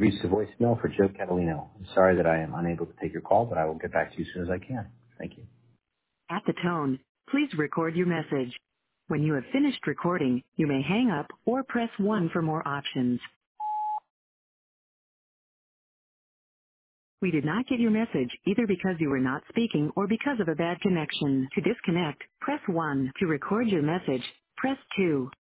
reached the voicemail for Joe Catalino. I'm sorry that I am unable to take your call, but I will get back to you as soon as I can. Thank you. At the tone, please record your message. When you have finished recording, you may hang up or press 1 for more options. We did not get your message either because you were not speaking or because of a bad connection. To disconnect, press 1. To record your message, press 2.